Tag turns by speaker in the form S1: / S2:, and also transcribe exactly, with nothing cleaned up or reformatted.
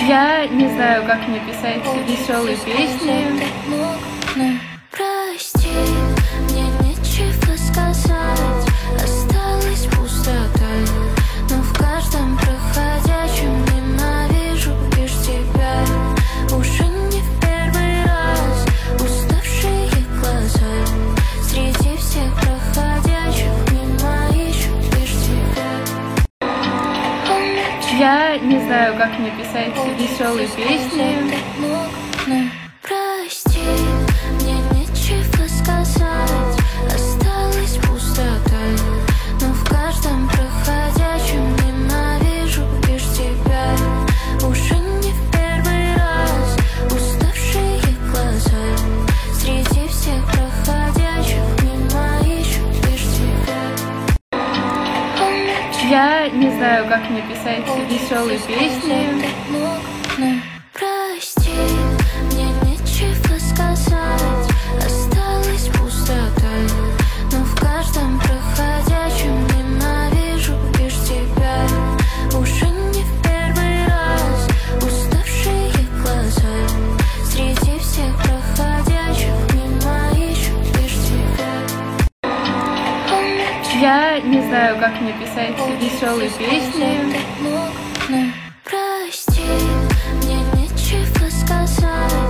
S1: Я не знаю, как мне писать веселые песни.
S2: Прости, мне нечего сказать, осталась пустота, но в каждом проходящем ненавижу лишь тебя. Уже не в первый раз уставшие глаза, среди всех проходящих мимо ищу лишь тебя.
S1: Я не знаю, как мне писать веселые песни.
S2: Прости, мне нечего сказать, осталась пустота, но в каждом проходящем ненавижу лишь тебя. Уже не в первый раз уставшие глаза, среди всех проходящих мимо ищу лишь тебя.
S1: Я не знаю, как мне писать веселые песни.
S2: Прости, мне нечего сказать, осталась пустота, но в каждом проходящем ненавижу лишь тебя. Уже не в первый раз уставшие глаза, среди всех проходящих мимо ищу лишь тебя.
S1: Я не знаю, как мне писать веселые песни.
S2: Прости, мне нечего сказать.